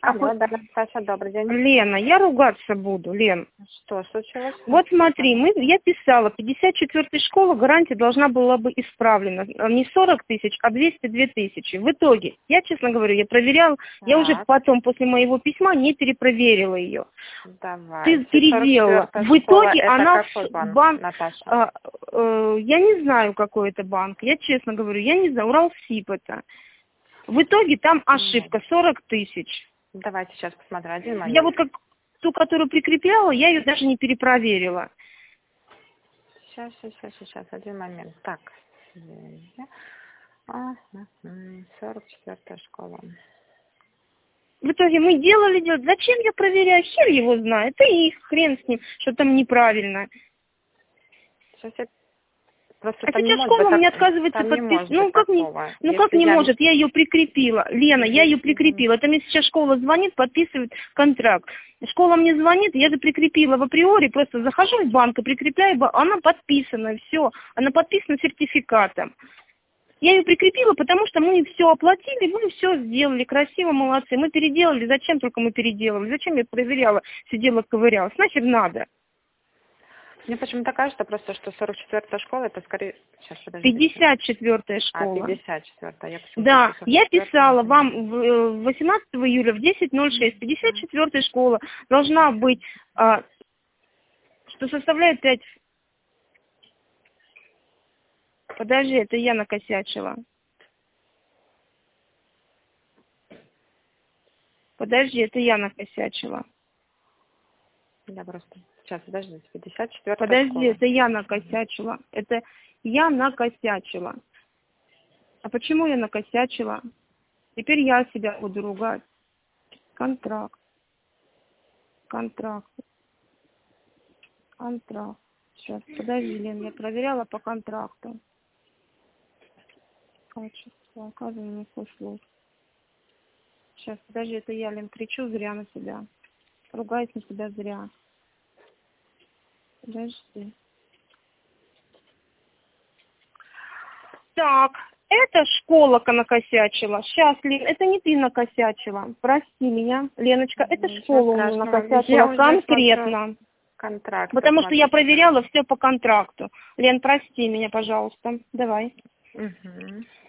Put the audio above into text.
Алло, да, Наташа, добрый день. Лена, я ругаться буду, Лен. Что случилось? Вот смотри, я писала, 54-я школа, гарантия должна была бы исправлена. Не 40 тысяч, а 202 тысячи. В итоге, я честно говорю, я проверяла, я уже потом после моего письма не перепроверила ее. Давай. Ты переделала. В итоге она банк, Наташа? я не знаю, какой это банк, я честно говорю, я не знаю, Уралсиб это. В итоге там ошибка, 40 тысяч. Давайте сейчас посмотрим, один момент. Я вот как ту, которую прикрепляла, я ее даже не перепроверила. Сейчас, один момент. Так. 44-я школа. В итоге мы делали. Зачем я проверяю? Хер его знает. Это их, хрен с ним, что там неправильно. Сейчас я... Просто а сейчас школа мне отказывается подписать. Ну как не может? Я ее прикрепила. Лена, я ее прикрепила. Это мне сейчас школа звонит, подписывает контракт. Школа мне звонит, я же прикрепила в априори, просто захожу в банк и прикрепляю, она подписана, все. Она подписана сертификатом. Я ее прикрепила, потому что мы все оплатили, мы все сделали, красиво, молодцы. Мы переделали, зачем только мы переделали? Зачем я проверяла, сидела, ковырялась? Нахер надо. Мне почему-то кажется просто, что 44-я школа, это скорее... Сейчас, подожди. 54-я школа. 54-я. Да, я писала вам 18 июля в 10:06. 54-я школа должна быть, что составляет 5... Подожди, это я накосячила. Подожди, это я накосячила. Я просто... Сейчас, подожди, 54-я Подожди, школа. это я накосячила. Это я накосячила. А почему я накосячила? Теперь я себя буду ругать. Контракт. Сейчас, подожди, Лен, я проверяла по контракту. Качество, оказывается, услуг. Сейчас, подожди, это я, Лен, кричу зря на себя. Ругаюсь на себя зря. Подожди. Так, эта школа накосячила. Сейчас, Лен, это не ты накосячила. Прости меня, Леночка, это школа накосячила конкретно. Контракт. Потому что я проверяла все по контракту. Лен, прости меня, пожалуйста. Давай. Угу.